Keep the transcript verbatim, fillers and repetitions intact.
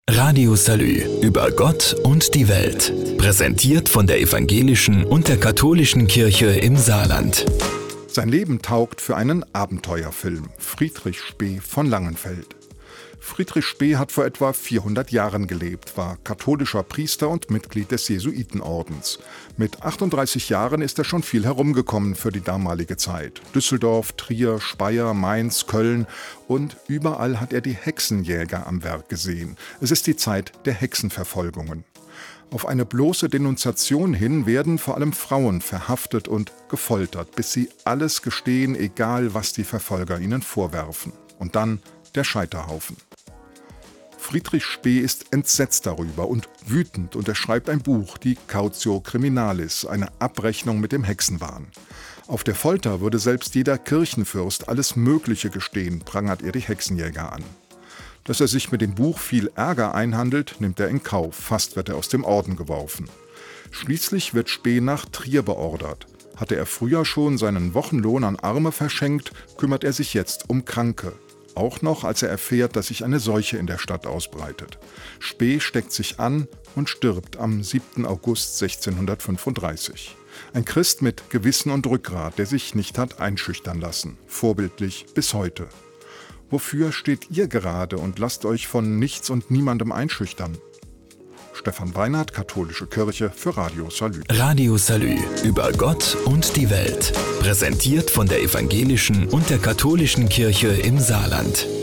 Radio Salü über Gott und die Welt. Präsentiert von der evangelischen und der katholischen Kirche im Saarland. Sein Leben taugt für einen Abenteuerfilm. Friedrich Spee von Langenfeld. Friedrich Spee hat vor etwa vierhundert Jahren gelebt, war katholischer Priester und Mitglied des Jesuitenordens. Mit achtunddreißig Jahren ist er schon viel herumgekommen für die damalige Zeit. Düsseldorf, Trier, Speyer, Mainz, Köln und überall hat er die Hexenjäger am Werk gesehen. Es ist die Zeit der Hexenverfolgungen. Auf eine bloße Denunziation hin werden vor allem Frauen verhaftet und gefoltert, bis sie alles gestehen, egal was die Verfolger ihnen vorwerfen. Und dann der Scheiterhaufen. Friedrich Spee ist entsetzt darüber und wütend und er schreibt ein Buch, die Cautio Criminalis, eine Abrechnung mit dem Hexenwahn. Auf der Folter würde selbst jeder Kirchenfürst alles Mögliche gestehen, prangert er die Hexenjäger an. Dass er sich mit dem Buch viel Ärger einhandelt, nimmt er in Kauf, fast wird er aus dem Orden geworfen. Schließlich wird Spee nach Trier beordert. Hatte er früher schon seinen Wochenlohn an Arme verschenkt, kümmert er sich jetzt um Kranke. Auch noch, als er erfährt, dass sich eine Seuche in der Stadt ausbreitet. Spee steckt sich an und stirbt am siebten August sechzehnhundertfünfunddreißig. Ein Christ mit Gewissen und Rückgrat, der sich nicht hat einschüchtern lassen. Vorbildlich bis heute. Wofür steht ihr gerade und lasst euch von nichts und niemandem einschüchtern? Stefan Weinert, Katholische Kirche für Radio Salü. Radio Salü über Gott und die Welt. Präsentiert von der evangelischen und der katholischen Kirche im Saarland.